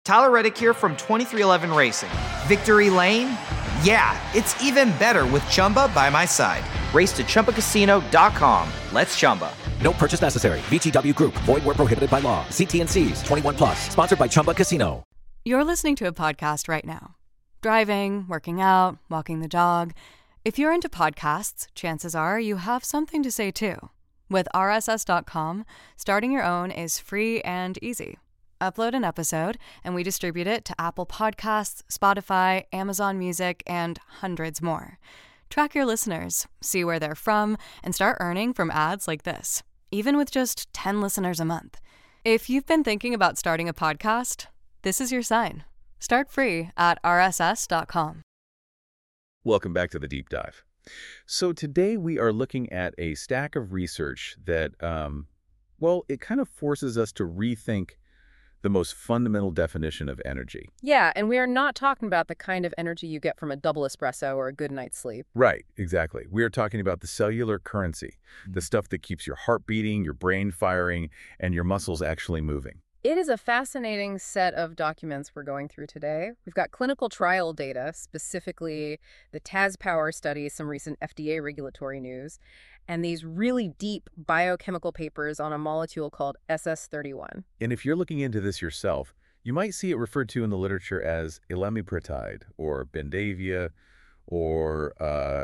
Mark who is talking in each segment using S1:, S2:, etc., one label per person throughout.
S1: Tyler Reddick here from 2311 Racing. Victory Lane? Yeah, it's even better with Chumba by my side. Race to ChumbaCasino.com. Let's Chumba.
S2: No purchase necessary. VGW Group. Void where prohibited by law. See T&Cs. 21 plus. Sponsored by Chumba Casino.
S3: You're listening to a podcast right now. Driving, working out, walking the dog. If you're into podcasts, chances are you have something to say too. With RSS.com, starting your own is free and easy. Upload an episode, and we distribute it to Apple Podcasts, Spotify, Amazon Music, and hundreds more. Track your listeners, see where they're from, and start earning from ads like this, even with just 10 listeners a month. If you've been thinking about starting a podcast, this is your sign. Start free at rss.com.
S4: Welcome back to the Deep Dive. So today we are looking at a stack of research that, it kind of forces us to rethink the most fundamental definition of energy.
S5: Yeah, and we are not talking about the kind of energy you get from a double espresso or a good night's sleep.
S4: Right, exactly. We are talking about the cellular currency, the stuff that keeps your heart beating, your brain firing, and your muscles actually moving.
S5: It is a fascinating set of documents we're going through today. We've got clinical trial data, specifically the TazPower study, some recent FDA regulatory news, and these really deep biochemical papers on a molecule called SS31.
S4: And if you're looking into this yourself, you might see it referred to in the literature as elamipretide or Bendavia or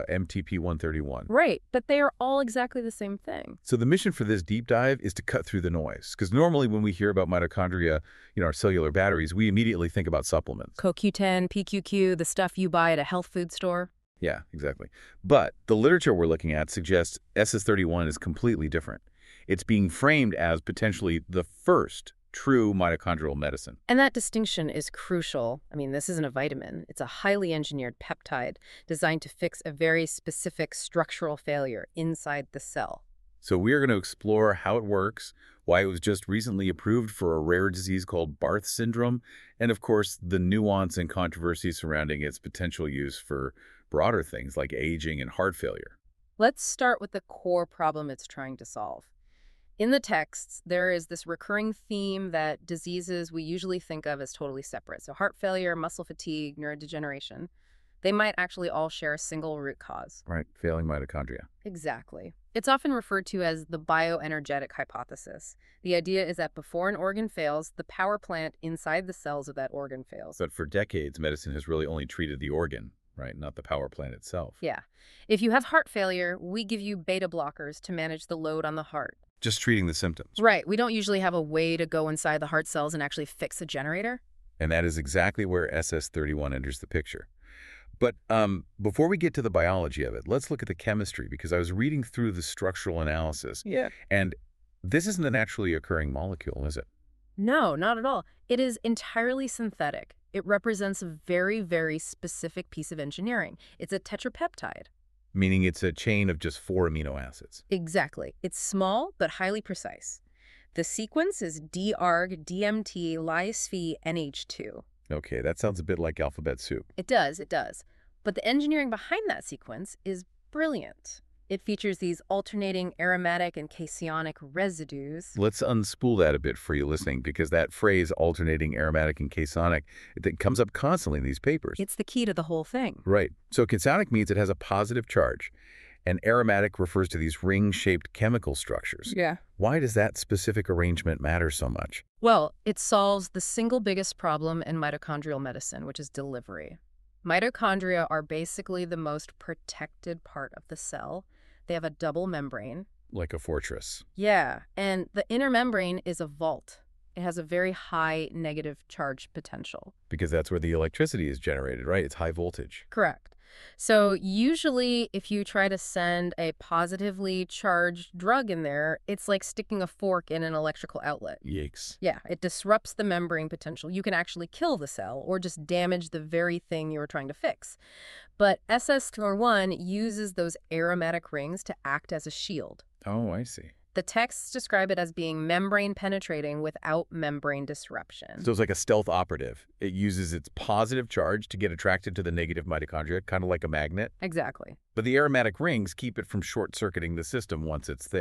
S4: MTP-131.
S5: Right, but they are all exactly the same thing.
S4: So the mission for this deep dive is to cut through the noise. Because normally when we hear about mitochondria, our cellular batteries, we immediately think about supplements.
S5: CoQ10, PQQ, the stuff you buy at a health food store.
S4: Yeah, exactly. But the literature we're looking at suggests SS31 is completely different. It's being framed as potentially the first true mitochondrial medicine.
S5: And that distinction is crucial. I mean, this isn't a vitamin. It's a highly engineered peptide designed to fix a very specific structural failure inside the cell.
S4: So we are going to explore how it works, why it was just recently approved for a rare disease called Barth syndrome, and of course, the nuance and controversy surrounding its potential use for broader things like aging and heart failure.
S5: Let's start with the core problem it's trying to solve. In the texts, there is this recurring theme that diseases we usually think of as totally separate. So heart failure, muscle fatigue, neurodegeneration, they might actually all share a single root cause.
S4: Right, failing mitochondria.
S5: Exactly. It's often referred to as the bioenergetic hypothesis. The idea is that before an organ fails, the power plant inside the cells of that organ fails.
S4: But for decades, medicine has really only treated the organ, right, not the power plant itself.
S5: Yeah. If you have heart failure, we give you beta blockers to manage the load on the heart.
S4: Just treating the symptoms.
S5: Right. We don't usually have a way to go inside the heart cells and actually fix a generator.
S4: And that is exactly where SS31 enters the picture. But before we get to the biology of it, let's look at the chemistry, because I was reading through the structural analysis.
S5: Yeah.
S4: And this isn't a naturally occurring molecule, is it?
S5: No, not at all. It is entirely synthetic. It represents a very, very specific piece of engineering. It's a tetrapeptide.
S4: Meaning it's a chain of just 4 amino acids.
S5: Exactly. It's small, but highly precise. The sequence is DARG DMT lysphe NH2.
S4: Okay, that sounds a bit like alphabet soup.
S5: It does. But the engineering behind that sequence is brilliant. It features these alternating aromatic and cationic residues.
S4: Let's unspool that a bit for you listening, because that phrase, alternating aromatic and cationic, it comes up constantly in these papers.
S5: It's the key to the whole thing.
S4: Right. So cationic means it has a positive charge, and aromatic refers to these ring-shaped chemical structures.
S5: Yeah.
S4: Why does that specific arrangement matter so much?
S5: Well, it solves the single biggest problem in mitochondrial medicine, which is delivery. Mitochondria are basically the most protected part of the cell. They have a double membrane.
S4: Like a fortress.
S5: Yeah, and the inner membrane is a vault. It has a very high negative charge potential.
S4: Because that's where the electricity is generated, right? It's high voltage.
S5: Correct. So usually if you try to send a positively charged drug in there, it's like sticking a fork in an electrical outlet.
S4: Yikes.
S5: Yeah, it disrupts the membrane potential. You can actually kill the cell or just damage the very thing you were trying to fix. But SS31 uses those aromatic rings to act as a shield.
S4: Oh, I see.
S5: The texts describe it as being membrane penetrating without membrane disruption.
S4: So it's like a stealth operative. It uses its positive charge to get attracted to the negative mitochondria, kind of like a magnet.
S5: Exactly.
S4: But the aromatic rings keep it from short-circuiting the system once it's there.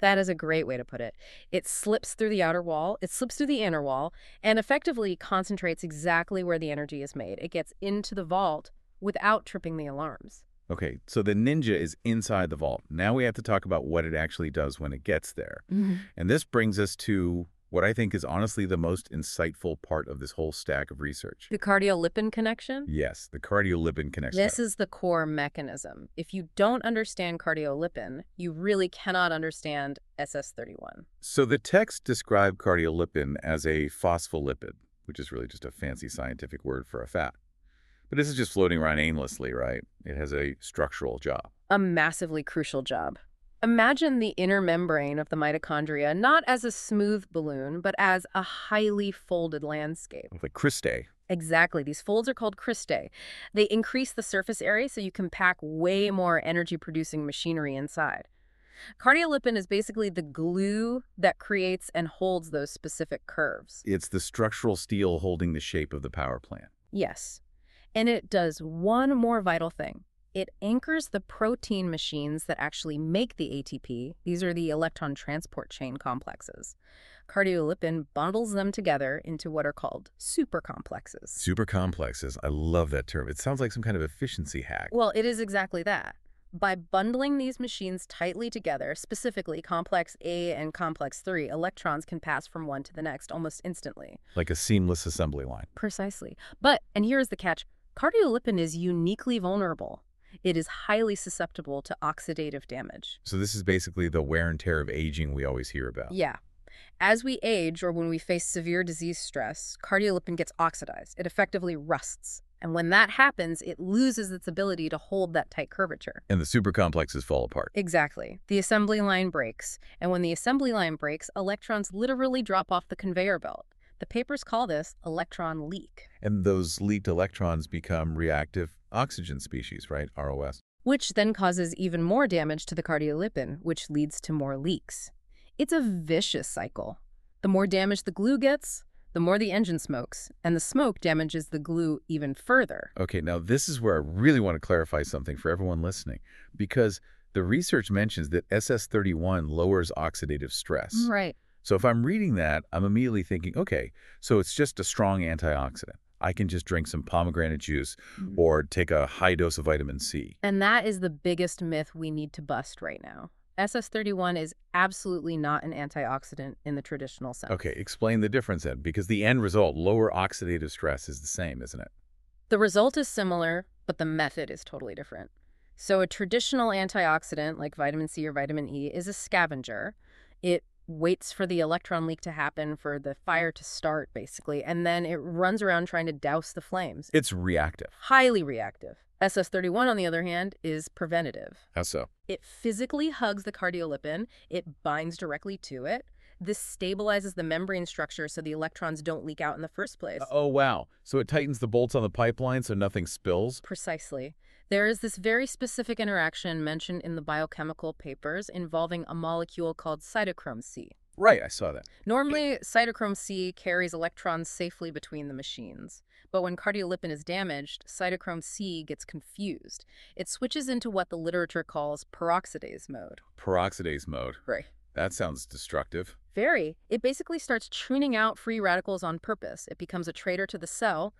S5: That is a great way to put it. It slips through the outer wall, it slips through the inner wall, and effectively concentrates exactly where the energy is made. It gets into the vault without tripping the alarms.
S4: Okay, so the Ninja is inside the vault. Now we have to talk about what it actually does when it gets there. And this brings us to what I think is honestly the most insightful part of this whole stack of research.
S5: The cardiolipin connection?
S4: Yes, the cardiolipin connection.
S5: This is the core mechanism. If you don't understand cardiolipin, you really cannot understand SS31.
S4: So the text described cardiolipin as a phospholipid, which is really just a fancy scientific word for a fat. But this is just floating around aimlessly, right? It has a structural job.
S5: A massively crucial job. Imagine the inner membrane of the mitochondria not as a smooth balloon, but as a highly folded landscape.
S4: Like cristae.
S5: Exactly. These folds are called cristae. They increase the surface area so you can pack way more energy-producing machinery inside. Cardiolipin is basically the glue that creates and holds those specific curves.
S4: It's the structural steel holding the shape of the power plant.
S5: Yes. And it does one more vital thing. It anchors the protein machines that actually make the ATP. These are the electron transport chain complexes. Cardiolipin bundles them together into what are called supercomplexes.
S4: Supercomplexes. I love that term. It sounds like some kind of efficiency hack.
S5: Well, it is exactly that. By bundling these machines tightly together, specifically complex A and complex 3, electrons can pass from one to the next almost instantly.
S4: Like a seamless assembly line.
S5: Precisely. But, and here's the catch, cardiolipin is uniquely vulnerable. It is highly susceptible to oxidative damage.
S4: So this is basically the wear and tear of aging we always hear about.
S5: Yeah. As we age or when we face severe disease stress, cardiolipin gets oxidized. It effectively rusts. And when that happens, it loses its ability to hold that tight curvature.
S4: And the supercomplexes fall apart.
S5: Exactly. The assembly line breaks. And when the assembly line breaks, electrons literally drop off the conveyor belt. The papers call this electron leak.
S4: And those leaked electrons become reactive oxygen species, right? ROS.
S5: Which then causes even more damage to the cardiolipin, which leads to more leaks. It's a vicious cycle. The more damage the glue gets, the more the engine smokes, and the smoke damages the glue even further.
S4: Okay, now this is where I really want to clarify something for everyone listening, because the research mentions that SS31 lowers oxidative stress.
S5: Right.
S4: So if I'm reading that, I'm immediately thinking, okay, so it's just a strong antioxidant. I can just drink some pomegranate juice or take a high dose of vitamin C.
S5: And that is the biggest myth we need to bust right now. SS31 is absolutely not an antioxidant in the traditional sense.
S4: Okay, explain the difference then, because the end result, lower oxidative stress, is the same, isn't it?
S5: The result is similar, but the method is totally different. So a traditional antioxidant like vitamin C or vitamin E is a scavenger. It waits for the electron leak to happen, for the fire to start, basically, and then it runs around trying to douse the flames.
S4: It's reactive.
S5: Highly reactive. SS31, on the other hand, is preventative.
S4: How so?
S5: It physically hugs the cardiolipin. It binds directly to it. This stabilizes the membrane structure so the electrons don't leak out in the first place.
S4: Oh, wow. So it tightens the bolts on the pipeline so nothing spills?
S5: Precisely. There is this very specific interaction mentioned in the biochemical papers involving a molecule called cytochrome C.
S4: Right, I saw that.
S5: Normally, cytochrome C carries electrons safely between the machines. But when cardiolipin is damaged, cytochrome C gets confused. It switches into what the literature calls peroxidase mode.
S4: Peroxidase mode.
S5: Right.
S4: That sounds destructive.
S5: Very. It basically starts tuning out free radicals on purpose. It becomes a traitor to the cell.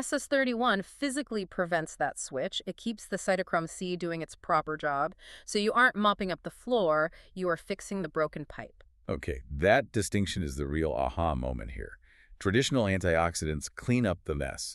S5: SS31 physically prevents that switch. It keeps the cytochrome C doing its proper job. So you aren't mopping up the floor, you are fixing the broken pipe.
S4: Okay, that distinction is the real aha moment here. Traditional antioxidants clean up the mess.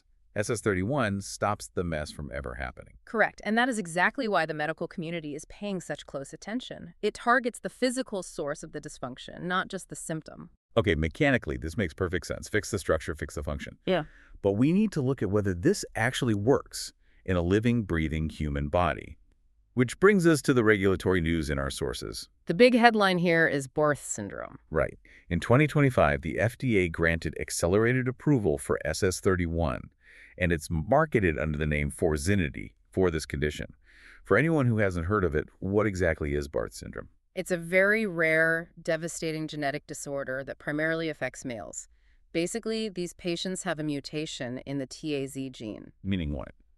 S4: SS31 stops the mess from ever happening.
S5: Correct, and that is exactly why the medical community is paying such close attention. It targets the physical source of the dysfunction, not just the symptom.
S4: Okay, mechanically, this makes perfect sense. Fix the structure, fix the function.
S5: Yeah.
S4: But we need to look at whether this actually works in a living, breathing human body. Which brings us to the regulatory news in our sources.
S5: The big headline here is Barth syndrome.
S4: Right. In 2025, the FDA granted accelerated approval for SS31, and it's marketed under the name Forzinity for this condition. For anyone who hasn't heard of it, what exactly is Barth syndrome?
S5: It's a very rare, devastating genetic disorder that primarily affects males. Basically, these patients have a mutation in the TAZ gene.
S4: Meaning what?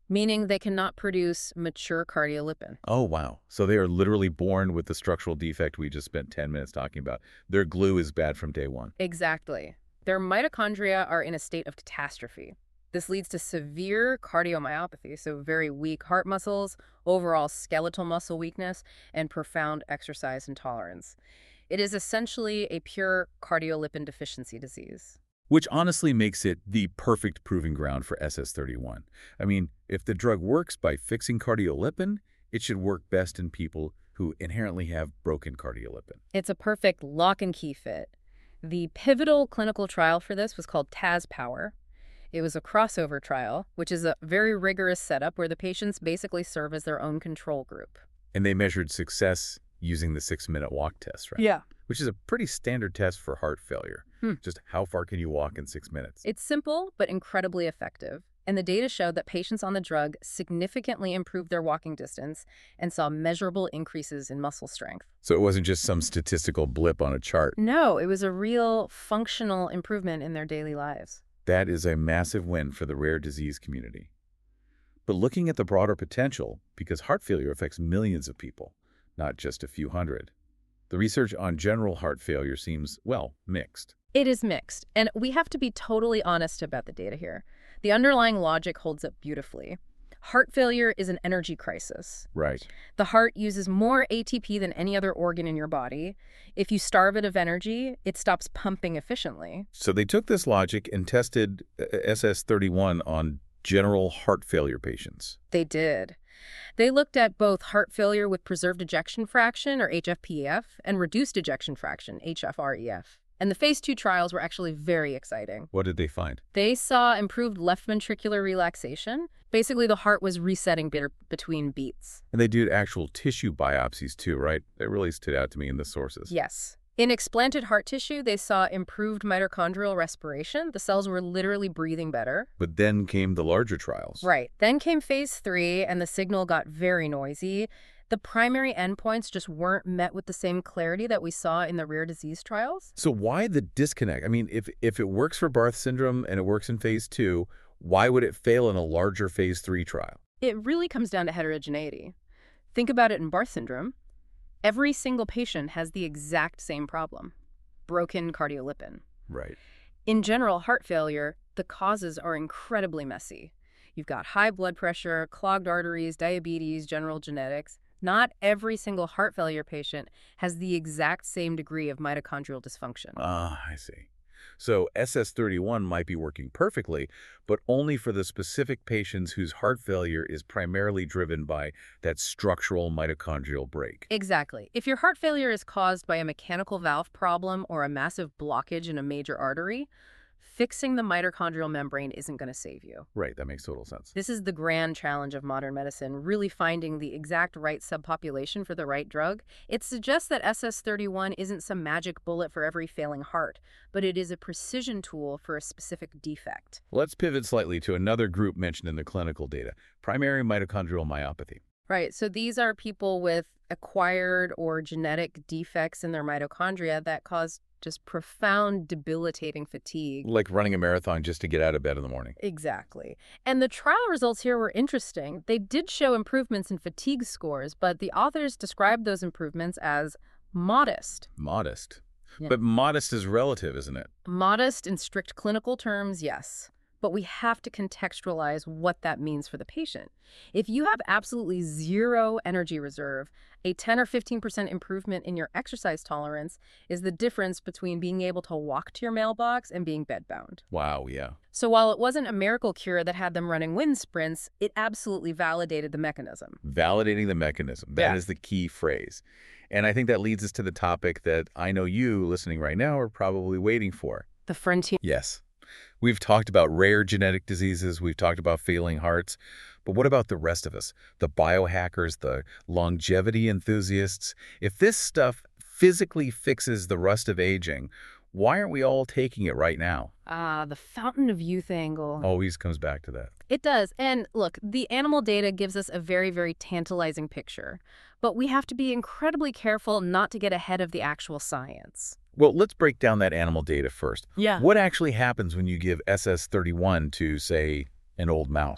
S5: meaning they cannot produce mature cardiolipin.
S4: Oh, wow. So they are literally born with the structural defect we just spent 10 minutes talking about. Their glue is bad from day one.
S5: Exactly. Their mitochondria are in a state of catastrophe. This leads to severe cardiomyopathy, so very weak heart muscles, overall skeletal muscle weakness, and profound exercise intolerance. It is essentially a pure cardiolipin deficiency disease.
S4: Which honestly makes it the perfect proving ground for SS31. I mean, if the drug works by fixing cardiolipin, it should work best in people who inherently have broken cardiolipin.
S5: It's a perfect lock and key fit. The pivotal clinical trial for this was called TASPOWER. It was a crossover trial, which is a very rigorous setup where the patients basically serve as their own control group.
S4: And they measured success using the 6-minute walk test, right?
S5: Yeah.
S4: Which is a pretty standard test for heart failure. Just how far can you walk in 6 minutes?
S5: It's simple, but incredibly effective. And the data showed that patients on the drug significantly improved their walking distance and saw measurable increases in muscle strength.
S4: So it wasn't just some statistical blip on a chart.
S5: No, it was a real functional improvement in their daily lives.
S4: That is a massive win for the rare disease community. But looking at the broader potential, because heart failure affects millions of people, not just a few hundred, the research on general heart failure seems, well, mixed.
S5: It is mixed, and we have to be totally honest about the data here. The underlying logic holds up beautifully. Heart failure is an energy crisis.
S4: Right.
S5: The heart uses more ATP than any other organ in your body. If you starve it of energy, it stops pumping efficiently.
S4: So they took this logic and tested SS31 on general heart failure patients.
S5: They did. They looked at both heart failure with preserved ejection fraction, or HFpEF, and reduced ejection fraction, HFrEF. And the phase 2 trials were actually very exciting.
S4: What did they find?
S5: They saw improved left ventricular relaxation. Basically, the heart was resetting between beats.
S4: And they did actual tissue biopsies too, right? That really stood out to me in the sources.
S5: Yes. In explanted heart tissue, they saw improved mitochondrial respiration. The cells were literally breathing better.
S4: But then came the larger trials.
S5: Right. Then came phase 3, and the signal got very noisy. The primary endpoints just weren't met with the same clarity that we saw in the rare disease trials.
S4: So why the disconnect? I mean, if it works for Barth syndrome and it works in phase 2, why would it fail in a larger phase 3 trial?
S5: It really comes down to heterogeneity. Think about it in Barth syndrome. Every single patient has the exact same problem: broken cardiolipin.
S4: Right.
S5: In general heart failure, the causes are incredibly messy. You've got high blood pressure, clogged arteries, diabetes, general genetics. Not every single heart failure patient has the exact same degree of mitochondrial dysfunction.
S4: I see. So SS31 might be working perfectly, but only for the specific patients whose heart failure is primarily driven by that structural mitochondrial break.
S5: Exactly. If your heart failure is caused by a mechanical valve problem or a massive blockage in a major artery, fixing the mitochondrial membrane isn't going to save you.
S4: Right, that makes total sense.
S5: This is the grand challenge of modern medicine, really finding the exact right subpopulation for the right drug. It suggests that SS31 isn't some magic bullet for every failing heart, but it is a precision tool for a specific defect.
S4: Let's pivot slightly to another group mentioned in the clinical data, primary mitochondrial myopathy.
S5: Right, so these are people with acquired or genetic defects in their mitochondria that cause just profound debilitating fatigue.
S4: Like running a marathon just to get out of bed in the morning.
S5: Exactly. And the trial results here were interesting. They did show improvements in fatigue scores, but the authors described those improvements as modest.
S4: Modest.
S5: Yeah.
S4: But modest is relative, isn't it?
S5: Modest in strict clinical terms, yes. But we have to contextualize what that means for the patient. If you have absolutely zero energy reserve, a 10 or 15% improvement in your exercise tolerance is the difference between being able to walk to your mailbox and being bedbound.
S4: Wow, yeah.
S5: So while it wasn't a miracle cure that had them running wind sprints, it absolutely validated the mechanism.
S4: Validating the mechanism. That is the key phrase. And I think that leads us to the topic that I know you, listening right now, are probably waiting for.
S5: The frontier.
S4: Yes. We've talked about rare genetic diseases. We've talked about failing hearts. But what about the rest of us? The biohackers, the longevity enthusiasts? If this stuff physically fixes the rust of aging, why aren't we all taking it right now?
S5: The fountain of youth angle.
S4: Always comes back to that.
S5: It does. And look, the animal data gives us a very, very tantalizing picture. But we have to be incredibly careful not to get ahead of the actual science.
S4: Well, let's break down that animal data first.
S5: Yeah.
S4: What actually happens when you give SS31 to, say, an old mouse?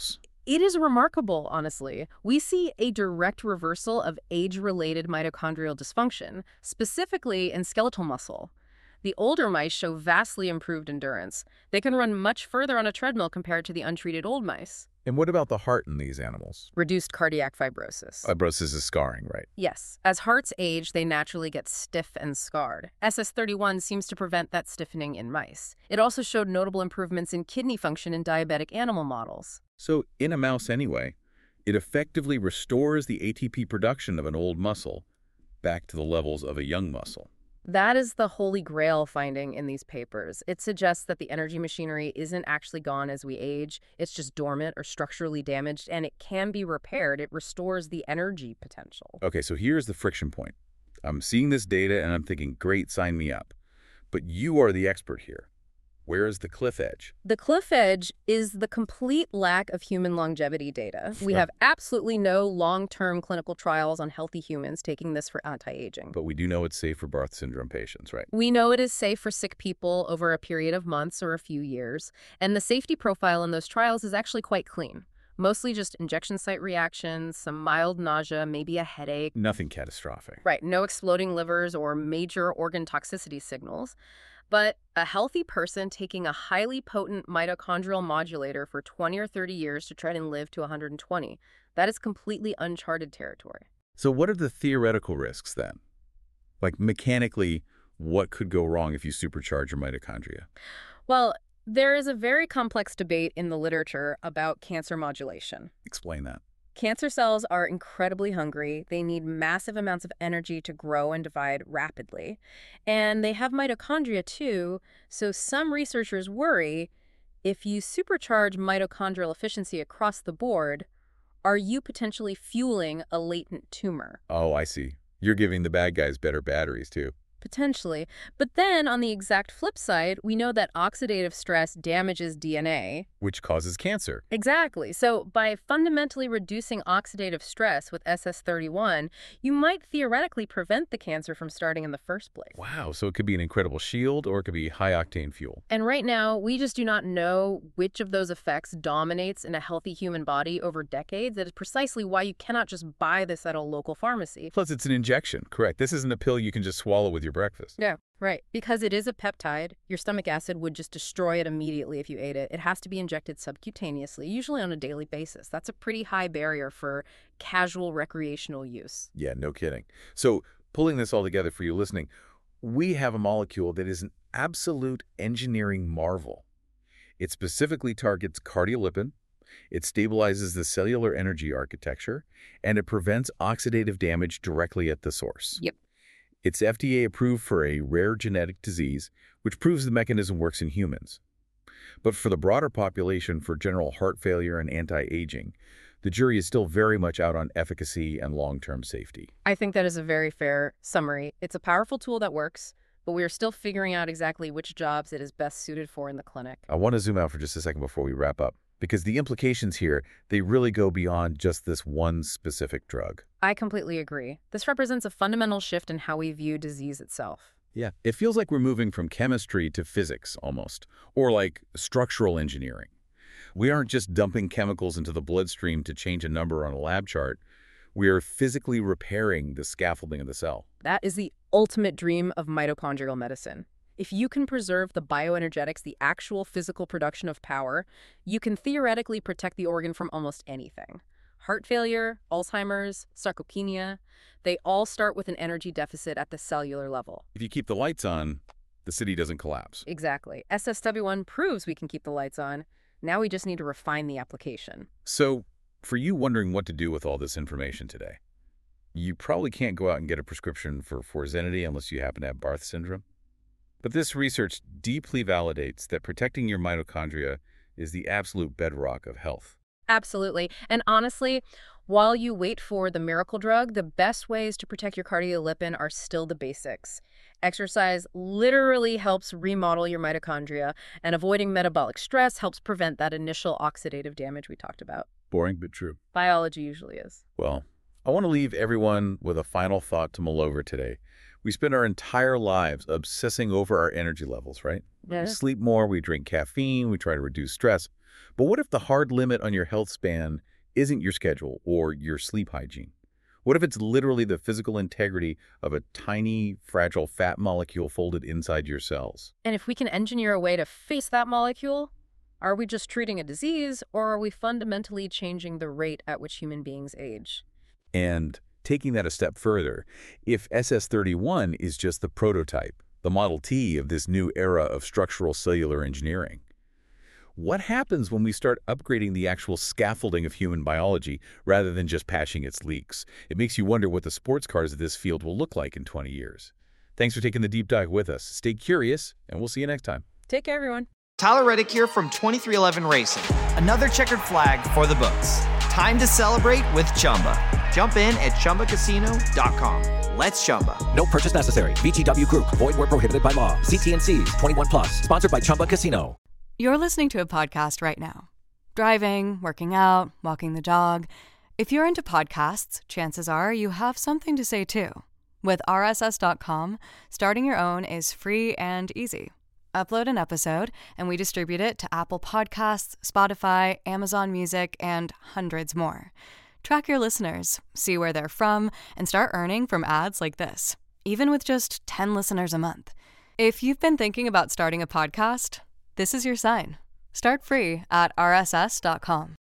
S5: It is remarkable, honestly. We see a direct reversal of age-related mitochondrial dysfunction, specifically in skeletal muscle. The older mice show vastly improved endurance. They can run much further on a treadmill compared to the untreated old mice.
S4: And what about the heart in these animals?
S5: Reduced cardiac fibrosis.
S4: Fibrosis is scarring, right?
S5: Yes. As hearts age, they naturally get stiff and scarred. SS31 seems to prevent that stiffening in mice. It also showed notable improvements in kidney function in diabetic animal models.
S4: So in a mouse anyway, it effectively restores the ATP production of an old muscle back to the levels of a young muscle.
S5: That is the holy grail finding in these papers. It suggests that the energy machinery isn't actually gone as we age. It's just dormant or structurally damaged, and it can be repaired. It restores the energy potential.
S4: Okay, so here's the friction point. I'm seeing this data and I'm thinking, great, sign me up. But you are the expert here. Where is the cliff edge?
S5: The cliff edge is the complete lack of human longevity data. We have absolutely no long-term clinical trials on healthy humans taking this for anti-aging.
S4: But we do know it's safe for Barth syndrome patients, right?
S5: We know it is safe for sick people over a period of months or a few years, and the safety profile in those trials is actually quite clean. Mostly just injection site reactions, some mild nausea, maybe a headache.
S4: Nothing catastrophic.
S5: Right, no exploding livers or major organ toxicity signals. But a healthy person taking a highly potent mitochondrial modulator for 20 or 30 years to try and live to 120, that is completely uncharted territory.
S4: So what are the theoretical risks then? Like mechanically, what could go wrong if you supercharge your mitochondria?
S5: Well, there is a very complex debate in the literature about cancer modulation.
S4: Explain that.
S5: Cancer cells are incredibly hungry. They need massive amounts of energy to grow and divide rapidly. And they have mitochondria too, so some researchers worry if you supercharge mitochondrial efficiency across the board, are you potentially fueling a latent tumor?
S4: Oh, I see. You're giving the bad guys better batteries too.
S5: Potentially. But then, on the exact flip side, we know that oxidative stress damages DNA.
S4: Which causes cancer.
S5: Exactly. So by fundamentally reducing oxidative stress with SS31, you might theoretically prevent the cancer from starting in the first place.
S4: Wow, so it could be an incredible shield or it could be high-octane fuel.
S5: And right now, we just do not know which of those effects dominates in a healthy human body over decades. That is precisely why you cannot just buy this at a local pharmacy.
S4: Plus, it's an injection, correct? This isn't a pill you can just swallow with your breakfast.
S5: Yeah, right. Because it is a peptide, your stomach acid would just destroy it immediately if you ate it. It has to be injected subcutaneously, usually on a daily basis. That's a pretty high barrier for casual recreational use.
S4: Yeah, no kidding. So, pulling this all together for you listening, we have a molecule that is an absolute engineering marvel. It specifically targets cardiolipin, it stabilizes the cellular energy architecture, and it prevents oxidative damage directly at the source.
S5: Yep.
S4: It's FDA approved for a rare genetic disease, which proves the mechanism works in humans. But for the broader population for general heart failure and anti-aging, the jury is still very much out on efficacy and long-term safety.
S5: I think that is a very fair summary. It's a powerful tool that works, but we are still figuring out exactly which jobs it is best suited for in the clinic.
S4: I want to zoom out for just a second before we wrap up, because the implications here, they really go beyond just this one specific drug.
S5: I completely agree. This represents a fundamental shift in how we view disease itself.
S4: Yeah, it feels like we're moving from chemistry to physics almost, or like structural engineering. We aren't just dumping chemicals into the bloodstream to change a number on a lab chart. We are physically repairing the scaffolding of the cell.
S5: That is the ultimate dream of mitochondrial medicine. If you can preserve the bioenergetics, the actual physical production of power, you can theoretically protect the organ from almost anything. Heart failure, Alzheimer's, sarcopenia, they all start with an energy deficit at the cellular level.
S4: If you keep the lights on, the city doesn't collapse.
S5: Exactly. SS31 proves we can keep the lights on. Now we just need to refine the application.
S4: So, for you wondering what to do with all this information today, you probably can't go out and get a prescription for Forzenity unless you happen to have Barth syndrome. But this research deeply validates that protecting your mitochondria is the absolute bedrock of health.
S5: Absolutely. And honestly, while you wait for the miracle drug, the best ways to protect your cardiolipin are still the basics. Exercise literally helps remodel your mitochondria, and avoiding metabolic stress helps prevent that initial oxidative damage we talked about.
S4: Boring, but true.
S5: Biology usually is.
S4: Well, I want to leave everyone with a final thought to mull over today. We spend our entire lives obsessing over our energy levels, right?
S5: Yeah.
S4: We sleep more, we drink caffeine, we try to reduce stress. But what if the hard limit on your health span isn't your schedule or your sleep hygiene? What if it's literally the physical integrity of a tiny, fragile fat molecule folded inside your cells?
S5: And if we can engineer a way to face that molecule, are we just treating a disease, or are we fundamentally changing the rate at which human beings age?
S4: And taking that a step further, if SS31 is just the prototype, the Model T of this new era of structural cellular engineering, what happens when we start upgrading the actual scaffolding of human biology rather than just patching its leaks? It makes you wonder what the sports cars of this field will look like in 20 years. Thanks for taking the deep dive with us. Stay curious, and we'll see you next time.
S5: Take care, everyone.
S1: Tyler Reddick here from 2311 Racing. Another checkered flag for the books. Time to celebrate with Chumba. Jump in at ChumbaCasino.com. Let's Chumba.
S2: No purchase necessary. VGW Group. Void where prohibited by law. See T&Cs. 21 plus. Sponsored by Chumba Casino.
S3: You're listening to a podcast right now. Driving, working out, walking the dog. If you're into podcasts, chances are you have something to say too. With RSS.com, starting your own is free and easy. Upload an episode, and we distribute it to Apple Podcasts, Spotify, Amazon Music, and hundreds more. Track your listeners, see where they're from, and start earning from ads like this, even with just 10 listeners a month. If you've been thinking about starting a podcast, this is your sign. Start free at RSS.com.